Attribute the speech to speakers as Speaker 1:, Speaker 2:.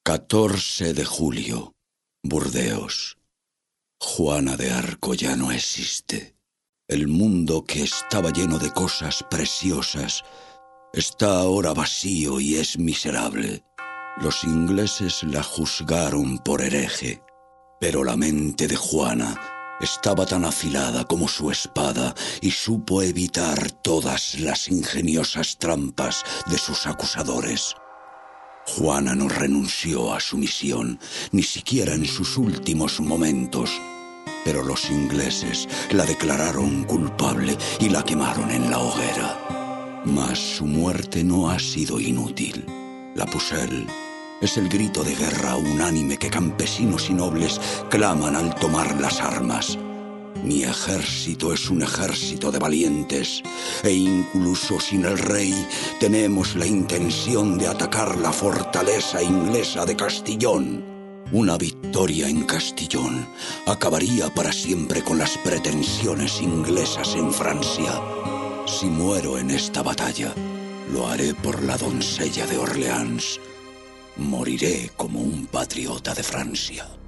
Speaker 1: 14 de julio, Burdeos. Juana de Arco ya no existe. El mundo que estaba lleno de cosas preciosas está ahora vacío y es miserable. Los ingleses la juzgaron por hereje, pero la mente de Juana estaba tan afilada como su espada y supo evitar todas las ingeniosas trampas de sus acusadores. Juana no renunció a su misión, ni siquiera en sus últimos momentos, pero los ingleses la declararon culpable y la quemaron en la hoguera. Mas su muerte no ha sido inútil. La Pucelle es el grito de guerra unánime que campesinos y nobles claman al tomar las armas. Mi ejército es un ejército de valientes, e incluso sin el rey tenemos la intención de atacar la fortaleza inglesa de Castillón. Una victoria en Castillón acabaría para siempre con las pretensiones inglesas en Francia. Si muero en esta batalla, lo haré por la doncella de Orleans. Moriré como un patriota de Francia.